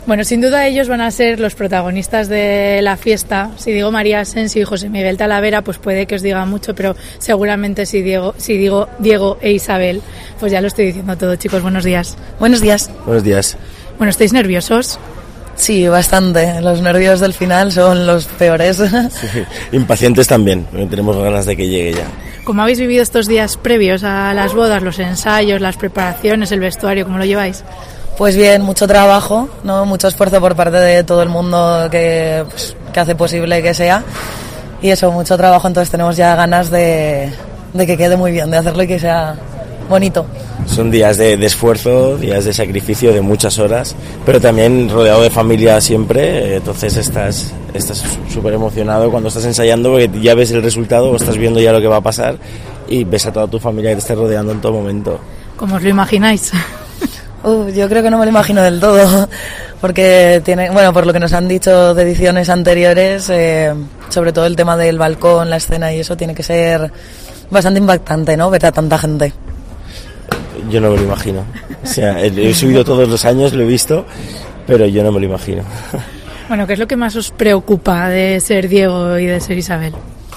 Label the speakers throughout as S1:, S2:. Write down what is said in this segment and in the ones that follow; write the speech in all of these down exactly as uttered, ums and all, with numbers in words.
S1: Bueno, sin duda ellos van a ser los protagonistas de la fiesta. Si digo María Asensio y José Miguel Talavera, pues puede que os diga mucho, pero seguramente si, Diego, si digo Diego e Isabel, pues ya lo estoy diciendo todo. Chicos, buenos días.
S2: Buenos días.
S3: Buenos días.
S1: Bueno, ¿estáis nerviosos?
S2: Sí, bastante. Los nervios del final son los peores.
S3: Sí, impacientes también, tenemos ganas de que llegue ya.
S1: ¿Cómo habéis vivido estos días previos a las bodas, los ensayos, las preparaciones, el vestuario? ¿Cómo lo lleváis?
S2: Pues bien, mucho trabajo, ¿no? Mucho esfuerzo por parte de todo el mundo que, pues, que hace posible que sea. Y eso, mucho trabajo, entonces tenemos ya ganas de, de que quede muy bien, de hacerlo y que sea bonito.
S3: Son días de, de esfuerzo, días de sacrificio de muchas horas, pero también rodeado de familia siempre, entonces estás estás súper emocionado cuando estás ensayando porque ya ves el resultado o estás viendo ya lo que va a pasar y ves a toda tu familia que te está rodeando en todo momento.
S1: ¿Cómo os lo imagináis?
S2: Uh, yo creo que no me lo imagino del todo, porque tiene, bueno, por lo que nos han dicho de ediciones anteriores, eh, sobre todo el tema del balcón, la escena y eso tiene que ser bastante impactante, ¿no? Ver a tanta gente.
S3: Yo no me lo imagino. O sea, he subido todos los años, lo he visto, pero yo no me lo imagino.
S1: Bueno, ¿qué es lo que más os preocupa de ser Diego y de ser Isabel?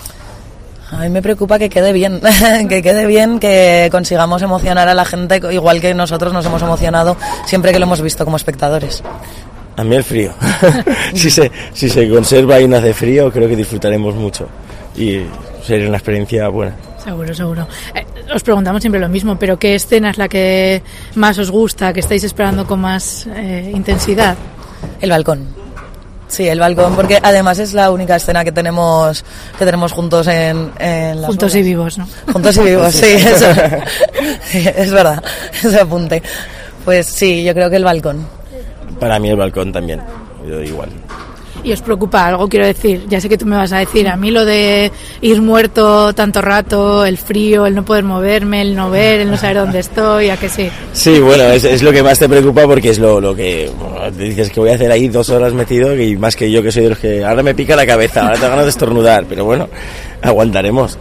S2: A mí me preocupa que quede bien, que quede bien, que consigamos emocionar a la gente igual que nosotros nos hemos emocionado siempre que lo hemos visto como espectadores.
S3: A mí el frío. si, se, si se conserva y no hace frío, creo que disfrutaremos mucho y sería una experiencia buena.
S1: Seguro, seguro. Eh, os preguntamos siempre lo mismo, pero ¿qué escena es la que más os gusta, que estáis esperando con más eh, intensidad?
S2: El balcón. Sí, el balcón, porque además es la única escena que tenemos que tenemos juntos en, en las
S1: Juntos
S2: bodas.
S1: y vivos, ¿no?
S2: Juntos y vivos, sí, eso, sí, es verdad, ese apunte. Pues sí, yo creo que el balcón.
S3: Para mí el balcón también, yo igual.
S1: ¿Y os preocupa algo? Quiero decir, ya sé que tú me vas a decir, a mí lo de ir muerto tanto rato, el frío, el no poder moverme, el no ver, el no saber dónde estoy, ¿a que sí?
S3: Sí, bueno, es, es lo que más te preocupa porque es lo, lo que bueno, te dices que voy a hacer ahí dos horas metido y más que yo que soy de los que ahora me pica la cabeza, ahora tengo ganas de estornudar, pero bueno, aguantaremos.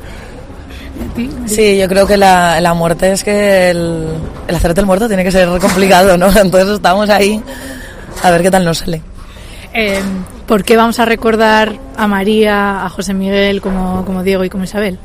S2: Sí, yo creo que la, la muerte es que el, el hacerte el muerto tiene que ser complicado, ¿no? Entonces estamos ahí a ver qué tal nos sale.
S1: Eh, ¿Por qué vamos a recordar a María, a José Miguel como, como Diego y como Isabel?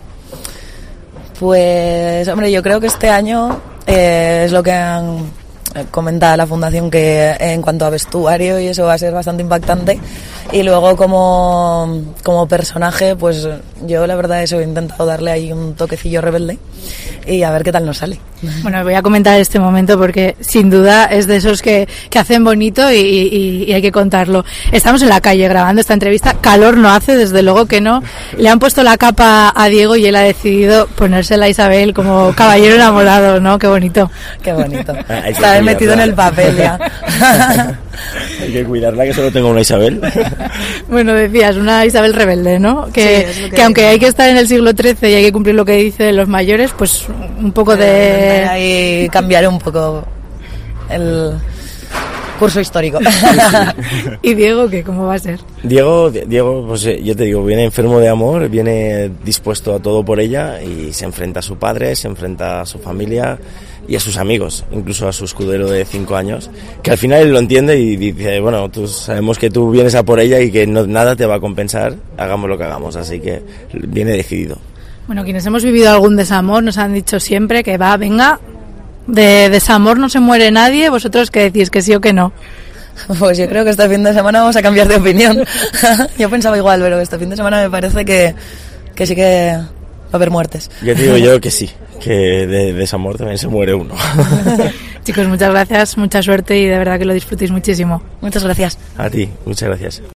S2: Pues, hombre, yo creo que este año eh, es lo que han comentado la Fundación, que en cuanto a vestuario y eso va a ser bastante impactante. Y luego como, como personaje, pues yo la verdad eso he intentado darle ahí un toquecillo rebelde y a ver qué tal nos sale.
S1: Bueno, voy a comentar este momento porque sin duda es de esos que, que hacen bonito y, y, y hay que contarlo. Estamos en la calle grabando esta entrevista, calor no hace, desde luego que no. Le han puesto la capa a Diego y él ha decidido ponérsela a Isabel como caballero enamorado, ¿no? Qué bonito.
S2: Qué bonito. Está metido en el papel ya.
S3: Hay que cuidarla, que solo tengo una Isabel.
S1: Bueno, decías, una Isabel rebelde, ¿no? Que,
S2: sí, que,
S1: que aunque hay que estar en el siglo trece y hay que cumplir lo que dicen los mayores, pues un poco de...
S2: Ahí cambiar un poco el curso histórico.
S1: ¿Y Diego qué? ¿Cómo va a ser?
S3: Diego, Diego, pues yo te digo, viene enfermo de amor, viene dispuesto a todo por ella y se enfrenta a su padre, se enfrenta a su familia y a sus amigos, incluso a su escudero de cinco años, que al final él lo entiende y dice, bueno, tú sabemos que tú vienes a por ella y que no, nada te va a compensar, hagamos lo que hagamos, así que viene decidido.
S1: Bueno, quienes hemos vivido algún desamor nos han dicho siempre que va, venga, de desamor no se muere nadie, vosotros que decís que sí o que no.
S2: Pues yo creo que este fin de semana vamos a cambiar de opinión. Yo pensaba igual, pero este fin de semana me parece que, que sí que va a haber muertes.
S3: Yo te digo yo que sí, que de, de desamor también se muere uno.
S1: Chicos, muchas gracias, mucha suerte y de verdad que lo disfrutéis muchísimo.
S2: Muchas gracias.
S3: A ti, muchas gracias.